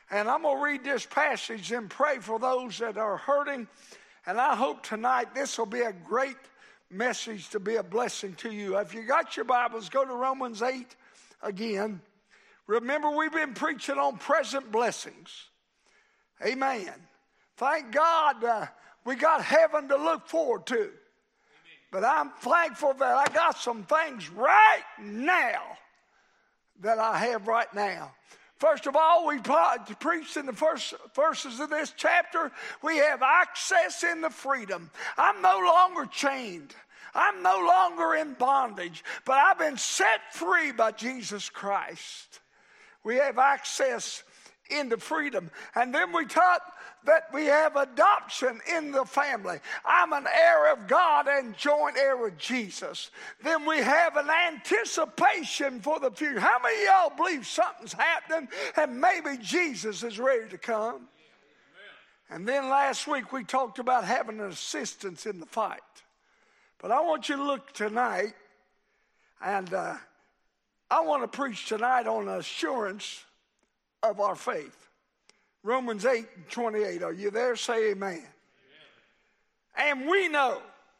And I'm going to read this passage and pray for those that are hurting. And I hope tonight this will be a great message to be a blessing to you. If you got your Bibles, go to Romans 8 again. Remember, we've been preaching on present blessings. Amen. Thank God we got heaven to look forward to. Amen. But I'm thankful that I got some things right now that I have right now. First of all, we preached in the first verses of this chapter, we have access in the freedom. I'm no longer chained. I'm no longer in bondage, but I've been set free by Jesus Christ. We have access into freedom. And then we taught that we have adoption in the family. I'm an heir of God and joint heir with Jesus. Then we have an anticipation for the future. How many of y'all believe something's happening and maybe Jesus is ready to come? Amen. And then last week we talked about having an assistance in the fight. But I want you to look tonight, and I want to preach tonight on assurance of our faith. Romans 8:28. Are you there? Say amen. Amen. And we know,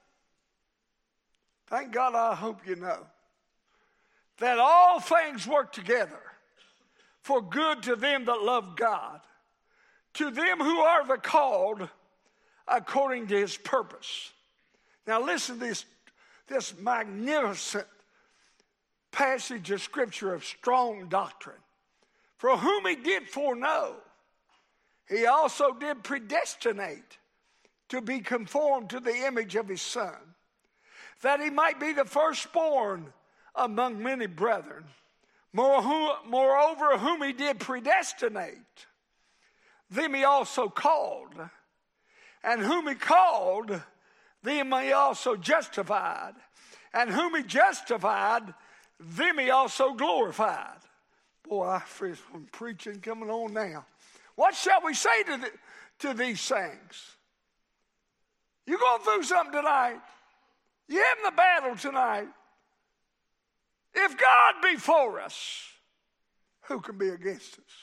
thank God, I hope you know, that all things work together for good to them that love God, to them who are the called according to his purpose. Now listen to this magnificent passage of scripture of strong doctrine. For whom he did foreknow, he also did predestinate to be conformed to the image of his Son, that he might be the firstborn among many brethren. Moreover, whom he did predestinate, them he also called. And whom he called, them he also justified. And whom he justified, them he also glorified. Boy, I feel some preaching coming on now. What shall we say to these things? You going through something tonight? You having a battle tonight? If God be for us, who can be against us?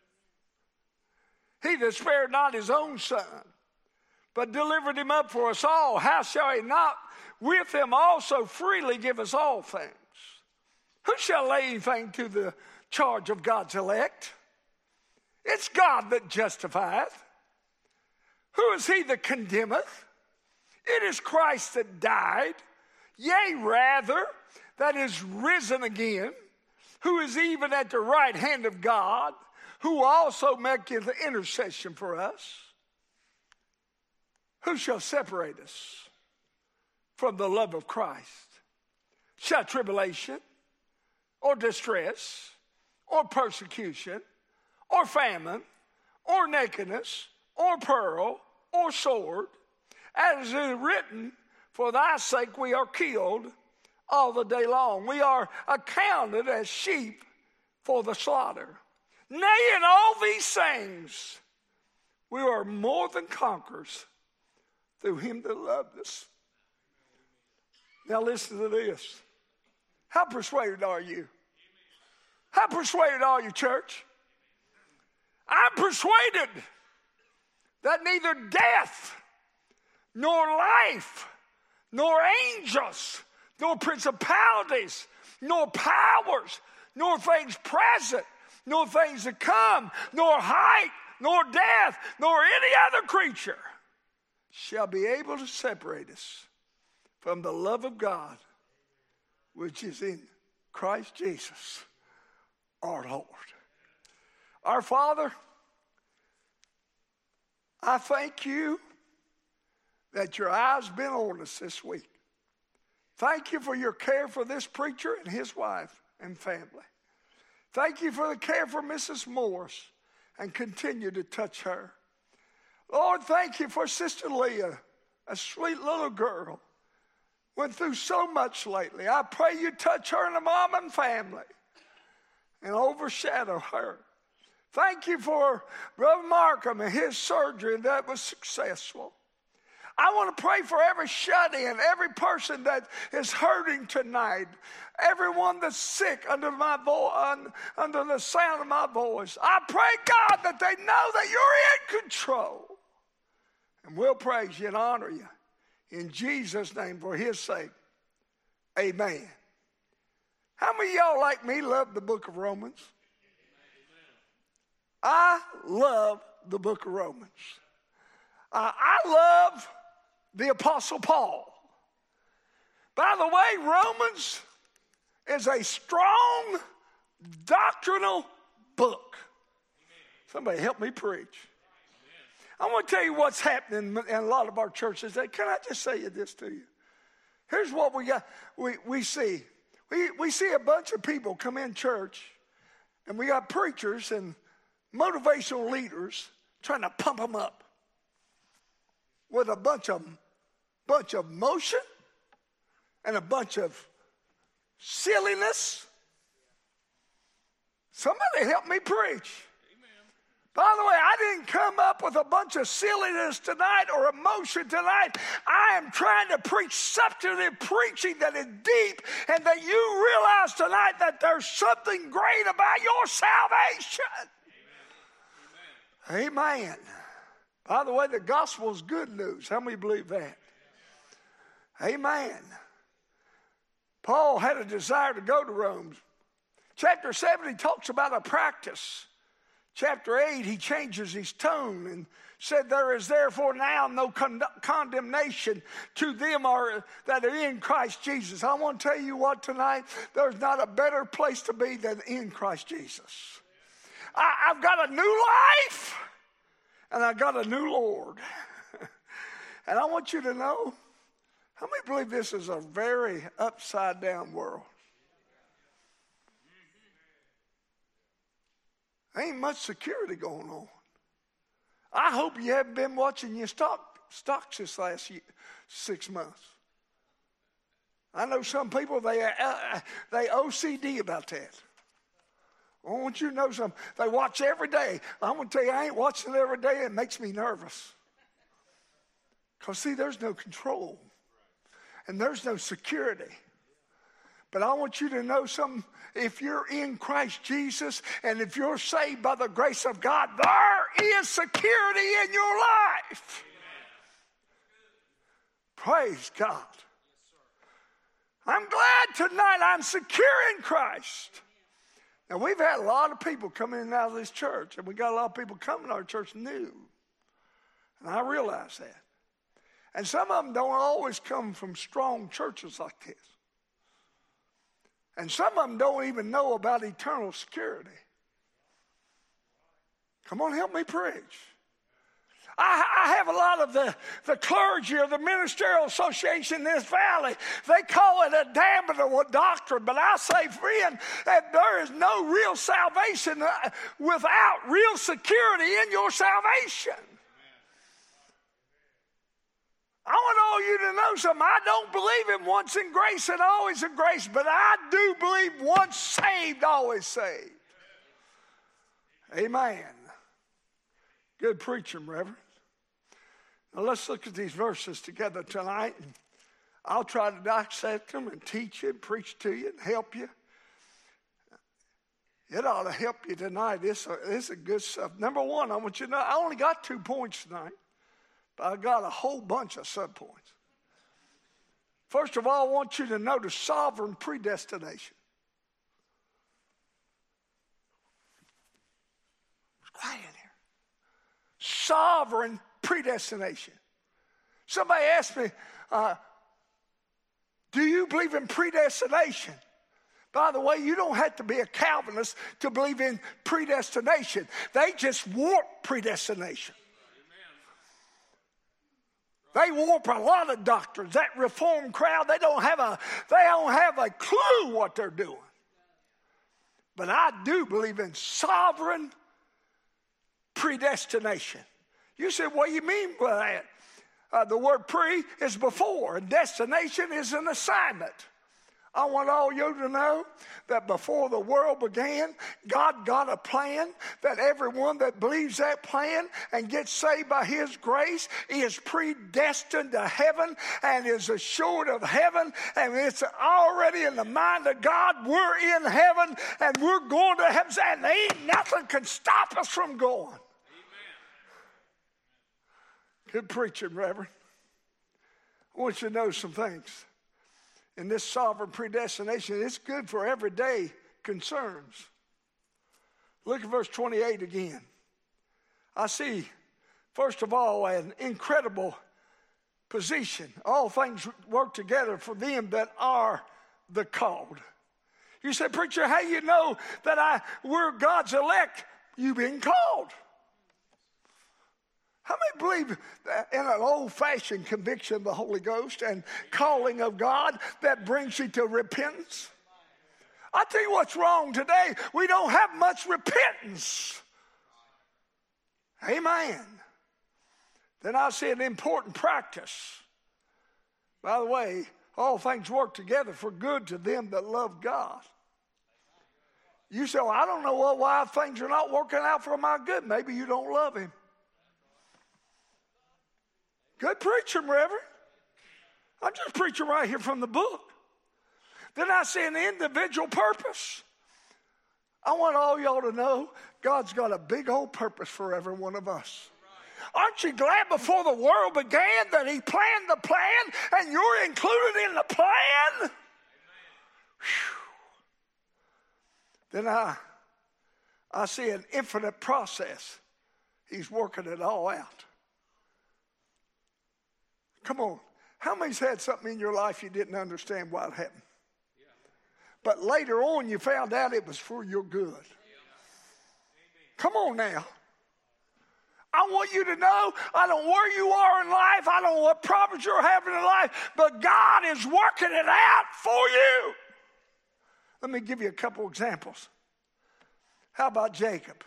He that spared not his own Son, but delivered him up for us all, how shall he not with him also freely give us all things? Who shall lay anything to the charge of God's elect? It's God that justifieth. Who is he that condemneth? It is Christ that died, yea, rather, that is risen again, who is even at the right hand of God, who also maketh intercession for us. Who shall separate us from the love of Christ? Shall tribulation, or distress, or persecution, or famine, or nakedness, or peril, or sword, as it is written, for thy sake we are killed all the day long. We are accounted as sheep for the slaughter. Nay, in all these things we are more than conquerors through him that loved us. Now listen to this. How persuaded are you? How persuaded are you, church? I'm persuaded that neither death, nor life, nor angels, nor principalities, nor powers, nor things present, nor things to come, nor height, nor depth, nor any other creature shall be able to separate us from the love of God, which is in Christ Jesus, our Lord. Our Father, I thank you that your eyes been on us this week. Thank you for your care for this preacher and his wife and family. Thank you for the care for Mrs. Morris, and continue to touch her. Lord, thank you for Sister Leah, a sweet little girl. Went through so much lately. I pray you touch her and the mom and family and overshadow her. Thank you for Brother Markham and his surgery that was successful. I want to pray for every shut-in, every person that is hurting tonight, everyone that's sick under the sound of my voice. I pray, God, that they know that you're in control. And we'll praise you and honor you in Jesus' name for his sake. Amen. How many of y'all like me love the book of Romans? I love the book of Romans. I love the Apostle Paul. By the way, Romans is a strong doctrinal book. Somebody help me preach. I want to tell you what's happening in a lot of our churches. Can I just say this to you? Here's what we got. We see. We see a bunch of people come in church, and we got preachers and motivational leaders trying to pump them up with a bunch of motion and a bunch of silliness. Somebody help me preach. By the way, I didn't come up with a bunch of silliness tonight or emotion tonight. I am trying to preach substantive preaching that is deep, and that you realize tonight that there's something great about your salvation. Amen. Amen. By the way, the gospel is good news. How many believe that? Amen. Paul had a desire to go to Rome. Chapter 7, he talks about a practice. Chapter 8, he changes his tone and said, there is therefore now no condemnation to them that are in Christ Jesus. I want to tell you what tonight, there's not a better place to be than in Christ Jesus. I've got a new life, and I got a new Lord. And I want you to know, how many believe this is a very upside down world? Ain't much security going on. I hope you haven't been watching your stocks this last 6 months. I know some people, they OCD about that. I want you to know something. They watch every day. I'm going to tell you, I ain't watching it every day. It makes me nervous. Because, see, there's no control. And there's no security. But I want you to know something. If you're in Christ Jesus and if you're saved by the grace of God, there is security in your life. Amen. Praise God. I'm glad tonight I'm secure in Christ. Now, we've had a lot of people coming in and out of this church, and we got a lot of people coming to our church new. And I realize that. And some of them don't always come from strong churches like this. And some of them don't even know about eternal security. Come on, help me preach. I have a lot of the clergy or the ministerial association in this valley. They call it a damnable doctrine. But I say, friend, that there is no real salvation without real security in your salvation. I want all you to know something. I don't believe in once in grace and always in grace, but I do believe once saved, always saved. Amen. Good preaching, Reverend. Now let's look at these verses together tonight. And I'll try to dissect them and teach you and preach to you and help you. It ought to help you tonight. This is good stuff. Number one, I want you to know, I only got 2 points tonight. But I got a whole bunch of subpoints. First of all, I want you to notice sovereign predestination. It's quiet in here. Sovereign predestination. Somebody asked me, do you believe in predestination? By the way, you don't have to be a Calvinist to believe in predestination. They just warp predestination. They warp a lot of doctrines. That Reformed crowd, they don't have a clue what they're doing. But I do believe in sovereign predestination. You said, what do you mean by that? The word pre is before, and destination is an assignment. I want all you to know that before the world began, God got a plan that everyone that believes that plan and gets saved by His grace is predestined to heaven and is assured of heaven, and it's already in the mind of God. We're in heaven and we're going to heaven, and ain't nothing can stop us from going. Amen. Good preaching, Reverend. I want you to know some things. In this sovereign predestination, it's good for everyday concerns. Look at verse 28 again. I see, first of all, an incredible position. All things work together for them that are the called. You say, preacher, how you know that we're God's elect? You've been called. How many believe in an old-fashioned conviction of the Holy Ghost and calling of God that brings you to repentance? I tell you what's wrong today. We don't have much repentance. Amen. Then I see an important practice. By the way, all things work together for good to them that love God. You say, well, I don't know why things are not working out for my good. Maybe you don't love Him. Good preaching, Reverend. I'm just preaching right here from the book. Then I see an individual purpose. I want all y'all to know God's got a big old purpose for every one of us. Aren't you glad before the world began that He planned the plan and you're included in the plan? Then I see an infinite process. He's working it all out. Come on. How many's had something in your life you didn't understand why it happened? But later on you found out it was for your good. Come on now. I want you to know, I don't know where you are in life, I don't know what problems you're having in life, but God is working it out for you. Let me give you a couple examples. How about Jacob?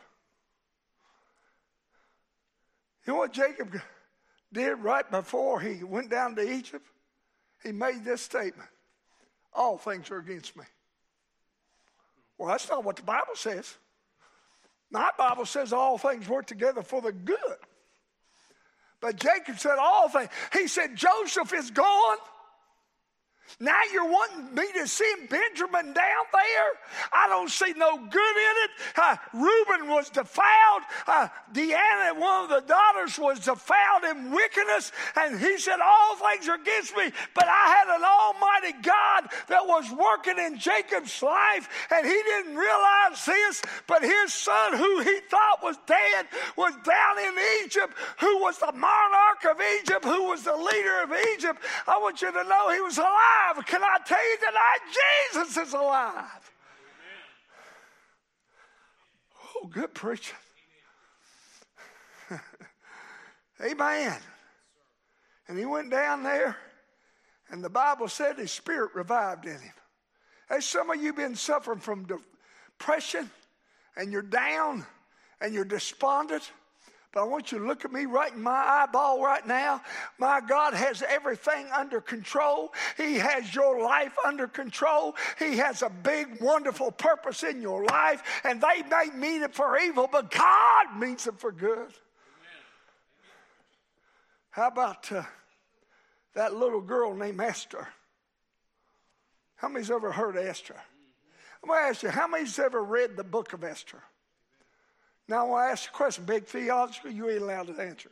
You know what Jacob did right before he went down to Egypt? He made this statement: all things are against me. Well, that's not what the Bible says. My Bible says all things work together for the good. But Jacob said all things. He said, Joseph is gone. Now you're wanting me to send Benjamin down there? I don't see no good in it. Reuben was defiled. Deanna, one of the daughters, was defiled in wickedness. And he said, all things are against me. But I had an almighty God that was working in Jacob's life. And he didn't realize this. But his son, who he thought was dead, was down in Egypt, who was the monarch of Egypt, who was the leader of Egypt. I want you to know he was alive. Can I tell you tonight, Jesus is alive? Amen. Oh, good preaching. Amen. And he went down there, and the Bible said his spirit revived in him. Hey, some of you been suffering from depression, and you're down, and you're despondent. But I want you to look at me right in my eyeball right now. My God has everything under control. He has your life under control. He has a big, wonderful purpose in your life. And they may mean it for evil, but God means it for good. Amen. How about that little girl named Esther? How many's ever heard of Esther? I'm going to ask you, how many's ever read the book of Esther? Now, I want to ask you a question. Big theological, you ain't allowed to answer it.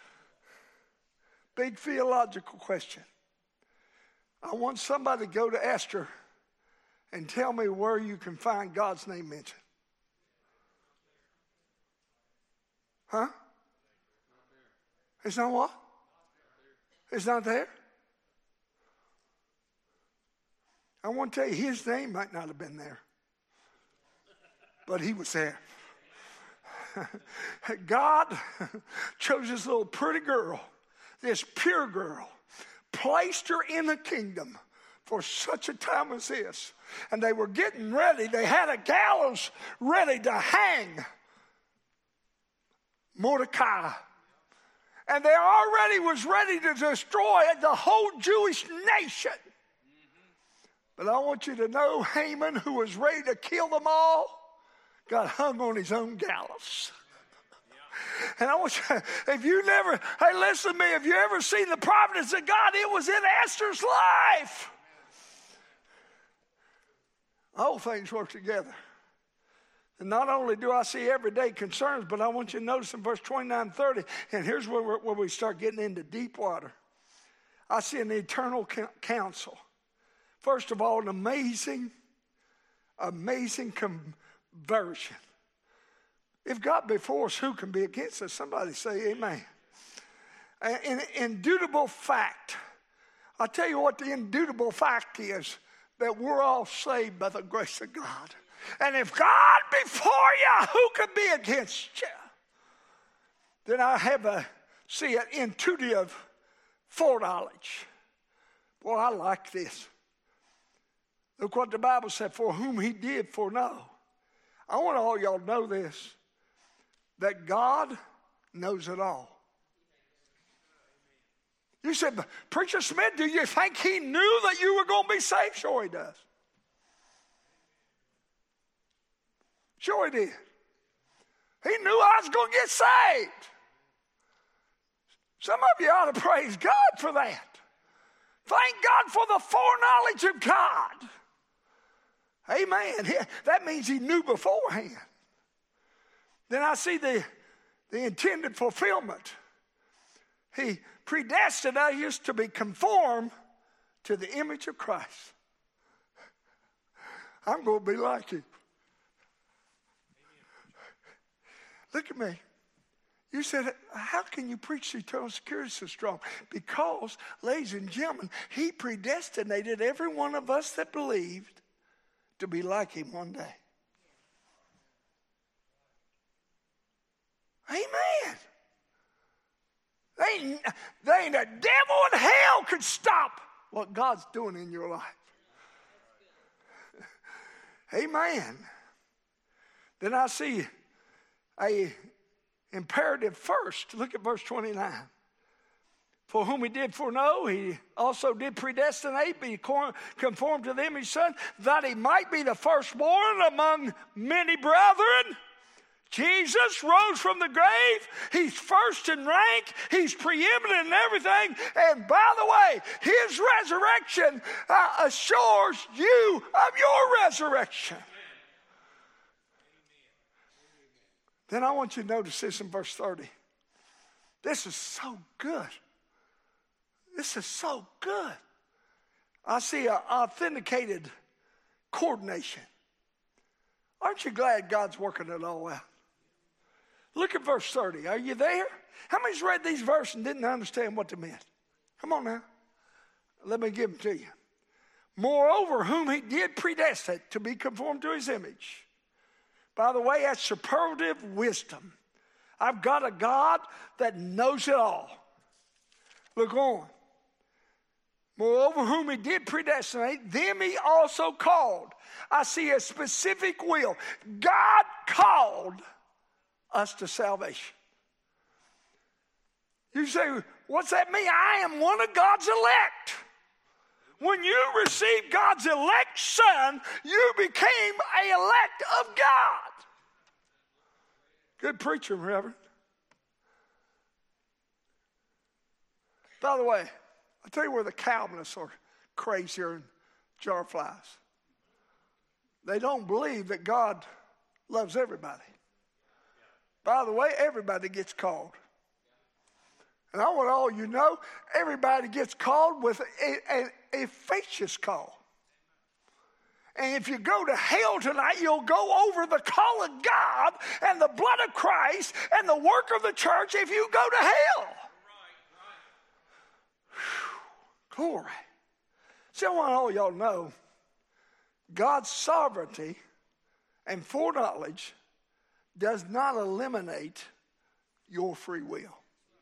Big theological question. I want somebody to go to Esther and tell me where you can find God's name mentioned. Huh? It's not what? It's not there? I want to tell you, his name might not have been there. But he was there. God chose this little pretty girl, this pure girl, placed her in the kingdom for such a time as this. And they were getting ready. They had a gallows ready to hang Mordecai. And they already was ready to destroy the whole Jewish nation. But I want you to know Haman, who was ready to kill them all, got hung on his own gallows. And I want you, hey, listen to me, if you ever seen the providence of God, it was in Esther's life. All things work together. And not only do I see everyday concerns, but I want you to notice in verse 29, 30, and here's where we start getting into deep water. I see an eternal counsel. First of all, an amazing conversion. If God be for us, who can be against us? Somebody say amen. An indubitable fact. I'll tell you what the indubitable fact is, that we're all saved by the grace of God. And if God be for you, who can be against you? Then I see an intuitive foreknowledge. Boy, I like this. Look what the Bible said, for whom he did foreknow. I want all y'all to know this, that God knows it all. You said, Preacher Smith, do you think he knew that you were going to be saved? Sure he does. Sure he did. He knew I was going to get saved. Some of you ought to praise God for that. Thank God for the foreknowledge of God. Amen. That means he knew beforehand. Then I see the intended fulfillment. He predestined us to be conformed to the image of Christ. I'm going to be like him. Look at me. You said, how can you preach eternal security so strong? Because, ladies and gentlemen, he predestinated every one of us that believed to be like him one day. Amen. There ain't a devil in hell could stop what God's doing in your life. Amen. Then I see a imperative first. Look at verse 29. For whom he did foreknow, he also did predestinate, be conformed to the image of his Son, that he might be the firstborn among many brethren. Jesus rose from the grave. He's first in rank. He's preeminent in everything. And by the way, his resurrection assures you of your resurrection. Then I want you to notice this in verse 30. This is so good. This is so good. I see an authenticated coordination. Aren't you glad God's working it all out? Look at verse 30. Are you there? How many's read these verses and didn't understand what they meant? Come on now. Let me give them to you. Moreover, whom he did predestinate to be conformed to his image. By the way, that's superlative wisdom. I've got a God that knows it all. Look on. Moreover, whom he did predestinate, them he also called. I see a specific will. God called us to salvation. You say, what's that mean? I am one of God's elect. When you received God's elect Son, you became an elect of God. Good preacher, Reverend. By the way, I'll tell you where the Calvinists are crazier than jar flies. They don't believe that God loves everybody. By the way, everybody gets called. And I want all you to know, everybody gets called with a facious call. And if you go to hell tonight, you'll go over the call of God and the blood of Christ and the work of the church if you go to hell. Whew, glory. See, I want all y'all to know, God's sovereignty and foreknowledge does not eliminate your free will.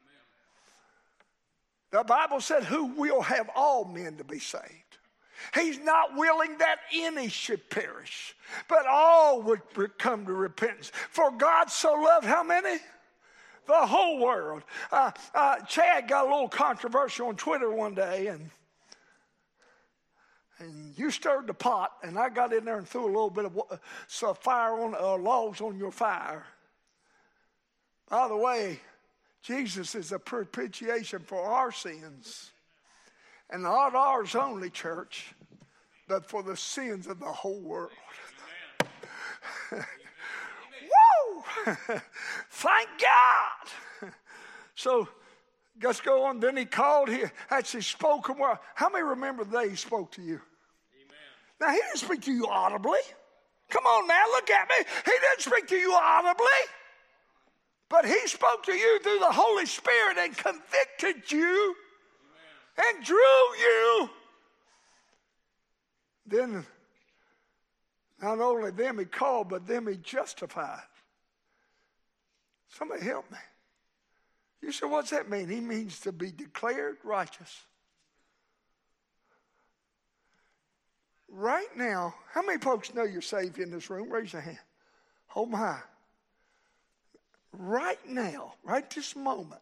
The Bible said, who will have all men to be saved? He's not willing that any should perish, but all would come to repentance. For God so loved how many? The whole world. Chad got a little controversial on Twitter one day, And you stirred the pot, and I got in there and threw a little bit of fire on logs on your fire. By the way, Jesus is a propitiation for our sins. And not ours only, church, but for the sins of the whole world. Woo! Thank God. So let's go on. Then he called, he actually spoke. How many remember the day he spoke to you? Amen. Now, he didn't speak to you audibly. Come on now, look at me. He didn't speak to you audibly. But he spoke to you through the Holy Spirit and convicted you. Amen. And drew you. Then, not only them he called, but them he justified. Somebody help me. You say, what's that mean? He means to be declared righteous. Right now, how many folks know you're saved in this room? Raise your hand. Hold them high. Right now, right this moment,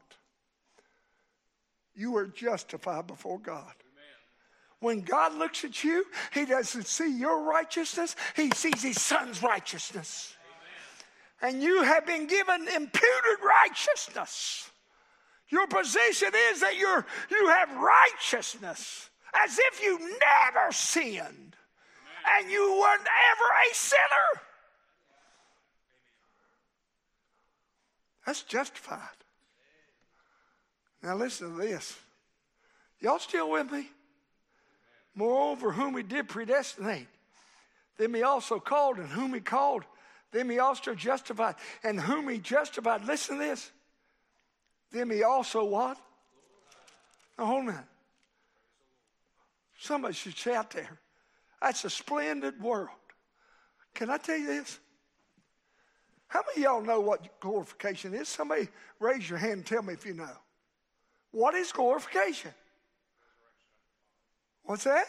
you are justified before God. Amen. When God looks at you, he doesn't see your righteousness. He sees his son's righteousness. Amen. And you have been given imputed righteousness. Your position is that you have righteousness as if you never sinned. Amen. And you weren't ever a sinner. That's justified. Now listen to this. Y'all still with me? Moreover, whom he did predestinate, them he also called, and whom he called, them he also justified, and whom he justified. Listen to this. Them he also what? Now hold on. Somebody should shout there. That's a splendid world. Can I tell you this? How many of y'all know what glorification is? Somebody raise your hand and tell me if you know. What is glorification? What's that?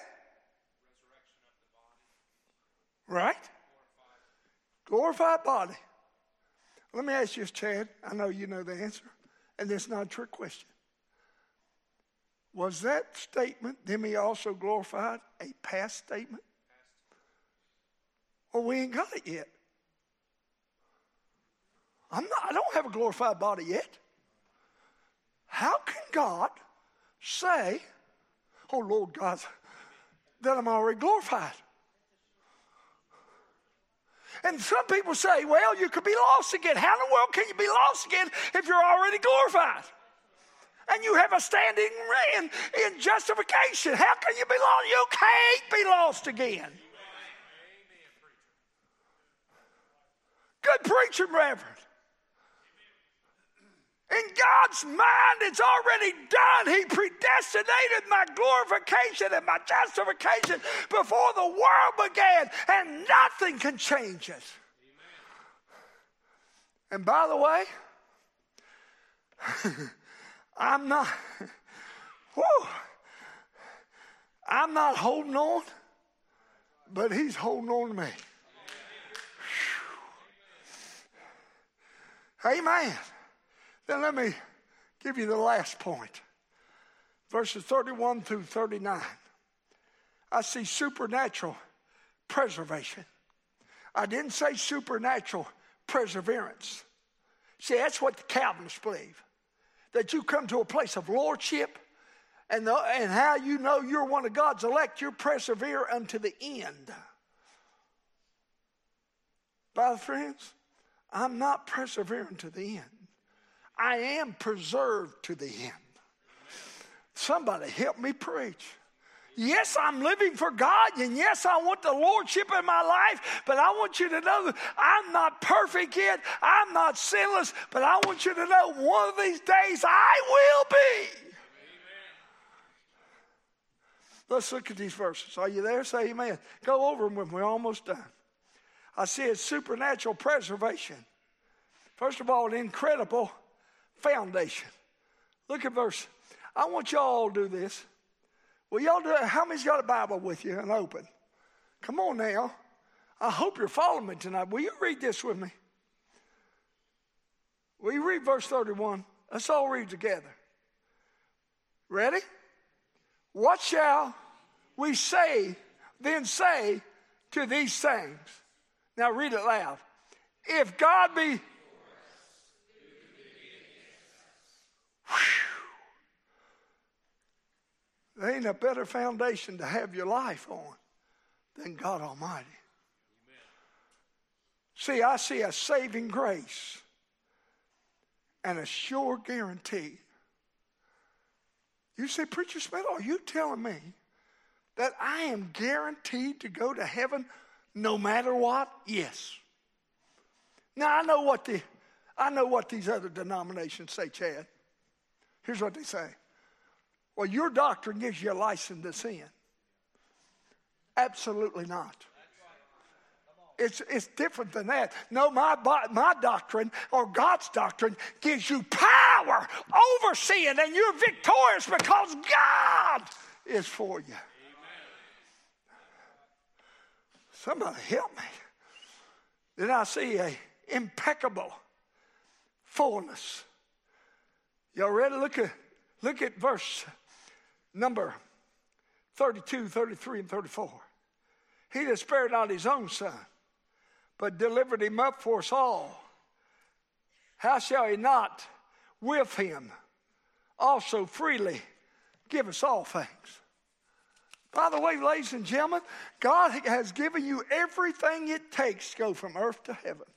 Right? Glorified body. Let me ask you this, Chad. I know you know the answer, and it's not a trick question. Was that statement, them he also glorified, a past statement? Well, we ain't got it yet. I don't have a glorified body yet. How can God say, oh Lord God, that I'm already glorified? And some people say, well, you could be lost again. How in the world can you be lost again if you're already glorified? And you have a standing in justification. How can you be lost? You can't be lost again. Good preaching, Reverend. In God's mind, it's already done. He predestinated my glorification and my justification before the world began, and nothing can change it. Amen. And by the way, I'm not holding on, but he's holding on to me. Amen. Then let me give you the last point. Verses 31 through 39. I see supernatural preservation. I didn't say supernatural perseverance. See, that's what the Calvinists believe. That you come to a place of lordship, and how you know you're one of God's elect, you persevere unto the end. By friends, I'm not persevering to the end. I am preserved to the end. Somebody help me preach. Yes, I'm living for God, and yes, I want the lordship in my life, but I want you to know that I'm not perfect yet. I'm not sinless, but I want you to know one of these days I will be. Amen. Let's look at these verses. Are you there? Say amen. Go over them with me. We're almost done. I see it's supernatural preservation. First of all, an incredible foundation. Look at verse. I want y'all to do this. Will y'all do it? How many's got a Bible with you and open? Come on now. I hope you're following me tonight. Will you read this with me? Will you read verse 31? Let's all read together. Ready? What shall we say then say to these things. Now read it loud. If God be... There ain't a better foundation to have your life on than God Almighty. Amen. See, I see a saving grace and a sure guarantee. You say, Preacher Smith, are you telling me that I am guaranteed to go to heaven no matter what? Yes. Now, I know what these other denominations say, Chad. Here's what they say. Well, your doctrine gives you a license to sin. Absolutely not. It's different than that. No, my doctrine or God's doctrine gives you power over sin, and you're victorious because God is for you. Amen. Somebody help me. Then I see a impeccable fullness. Y'all ready? Look at verse number 32, 33, and 34. He that spared not his own son, but delivered him up for us all, how shall he not with him also freely give us all things? By the way, ladies and gentlemen, God has given you everything it takes to go from earth to heaven.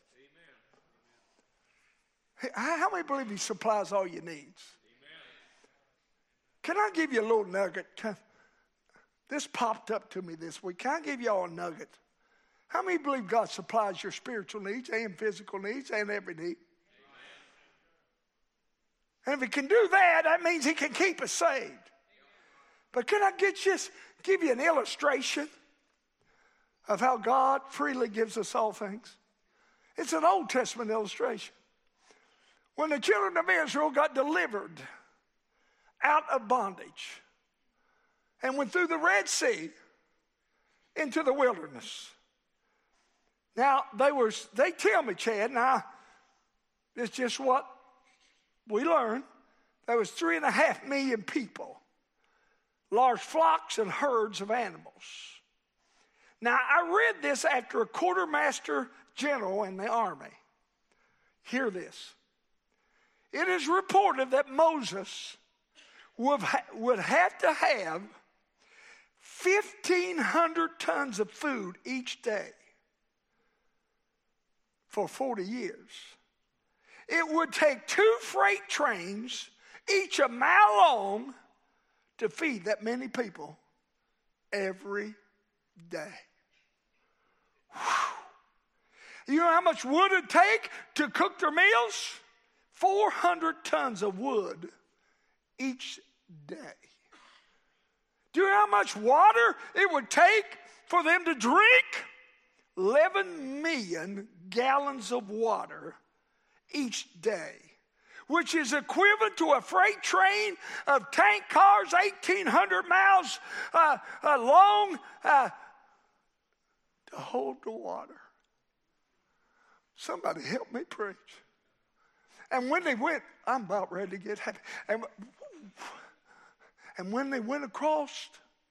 Amen. How many believe he supplies all your needs? Amen. Can I give you a little nugget? This popped up to me this week. Can I give you all a nugget? How many believe God supplies your spiritual needs and physical needs and every need? Amen. And if he can do that, that means he can keep us saved. But can I give you an illustration of how God freely gives us all things? It's an Old Testament illustration. When the children of Israel got delivered out of bondage and went through the Red Sea into the wilderness. Now, they tell me, Chad, now, it's just what we learned. There was 3.5 million people, large flocks and herds of animals. Now, I read this after a quartermaster general in the army. Hear this. It is reported that Moses would have to have 1,500 tons of food each day for 40 years. It would take 2 freight trains, each a mile long, to feed that many people every day. Whew. You know how much wood it'd take to cook their meals? 400 tons of wood each day. Do you know how much water it would take for them to drink? 11 million gallons of water each day, which is equivalent to a freight train of tank cars 1,800 miles long to hold the water. Somebody help me preach. And when they went, I'm about ready to get happy. And when they went across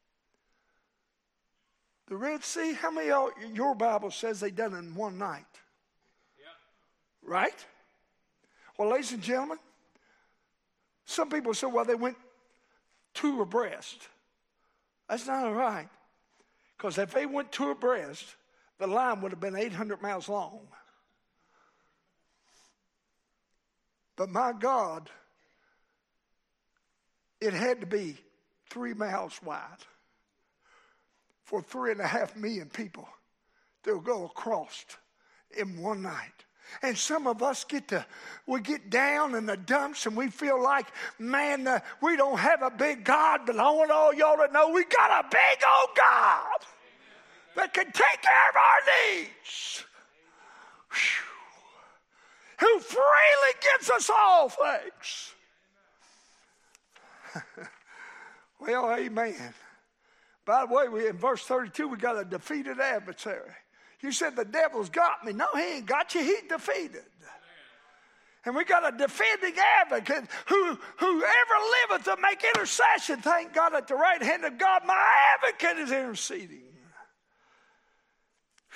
the Red Sea, how many of your Bible says they done it in one night? Yeah. Right? Well, ladies and gentlemen, some people say, well, they went 2 abreast. That's not right. Because if they went 2 abreast, the line would have been 800 miles long. But my God, it had to be 3 miles wide for 3.5 million people to go across in one night. And some of us we get down in the dumps and we feel like, man, we don't have a big God, but I want all y'all to know we got a big old God that can take care of our needs. Whew. Who freely gives us all things. Well, amen. By the way, in verse 32, we got a defeated adversary. You said the devil's got me. No, he ain't got you. He's defeated. And we got a defending advocate whoever liveth to make intercession. Thank God at the right hand of God, my advocate is interceding.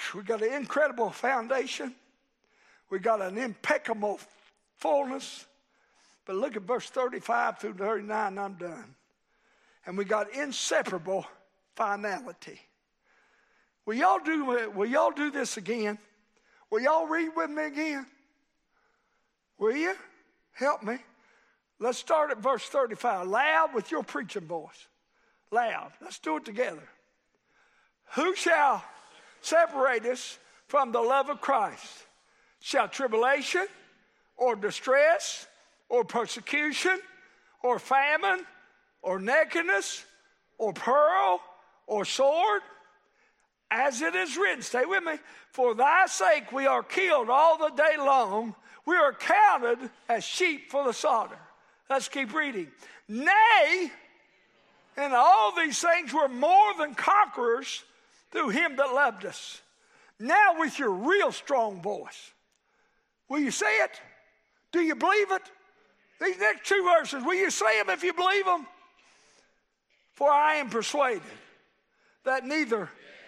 We got an incredible foundation. We got an impeccable fullness. But look at verse 35 through 39, I'm done. And we got inseparable finality. Will y'all do this again? Will y'all read with me again? Will you? Help me. Let's start at verse 35. Loud with your preaching voice. Loud. Let's do it together. Who shall separate us from the love of Christ? Shall tribulation or distress or persecution or famine or nakedness or peril or sword? As it is written, stay with me, for thy sake we are killed all the day long. We are counted as sheep for the slaughter. Let's keep reading. Nay, in all these things we're more than conquerors through him that loved us. Now with your real strong voice. Will you say it? Do you believe it? These next two verses, will you say them if you believe them? For I am persuaded that neither...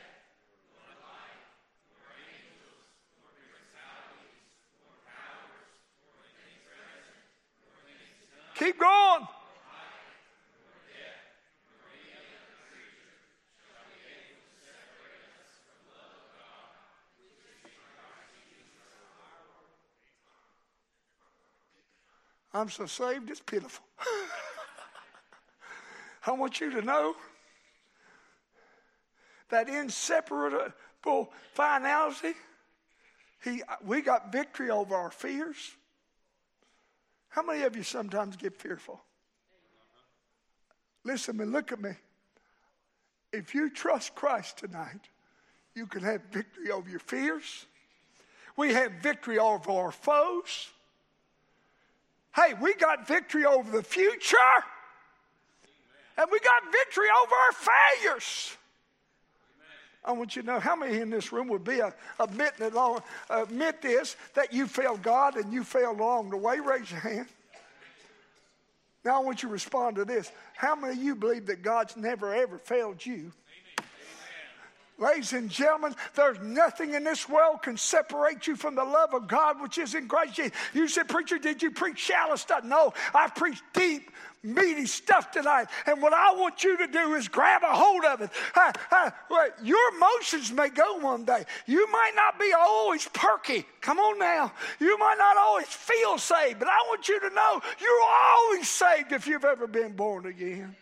Keep going. I'm so saved, it's pitiful. I want you to know that inseparable finality, we got victory over our fears. How many of you sometimes get fearful? Listen and look at me. If you trust Christ tonight, you can have victory over your fears. We have victory over our foes. Hey, we got victory over the future. And we got victory over our failures. I want you to know how many in this room would be admit this, that you failed God and you failed along the way. Raise your hand. Now I want you to respond to this. How many of you believe that God's never ever failed you? Ladies and gentlemen, there's nothing in this world can separate you from the love of God which is in Christ Jesus. You said, preacher, did you preach shallow stuff? No, I preached deep, meaty stuff tonight. And what I want you to do is grab a hold of it. Your emotions may go one day. You might not be always perky. Come on now. You might not always feel saved. But I want you to know you're always saved if you've ever been born again.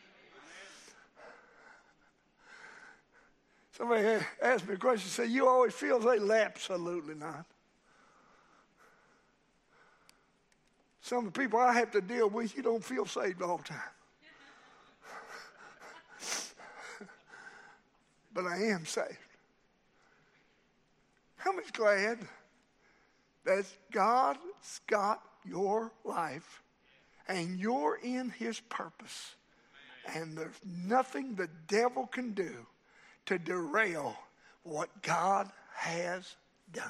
Somebody asked me a question, said, you always feel saved? Absolutely not. Some of the people I have to deal with, you don't feel saved all the time. But I am saved. How many's glad that God's got your life and you're in his purpose, and there's nothing the devil can do to derail what God has done.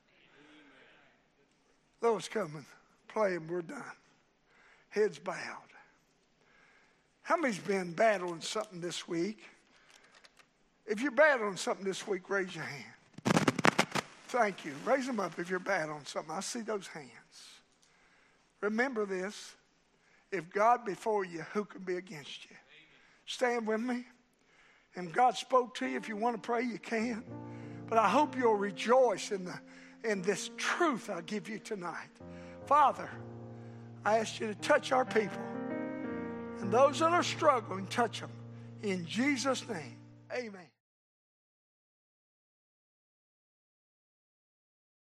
Those coming, play and we're done. Heads bowed. How many's been battling something this week? If you're battling something this week, raise your hand. Thank you. Raise them up if you're battling something. I see those hands. Remember this. If God be for you, who can be against you? Stand with me. And God spoke to you. If you want to pray, you can. But I hope you'll rejoice in this truth I give you tonight. Father, I ask you to touch our people. And those that are struggling, touch them. In Jesus' name, amen.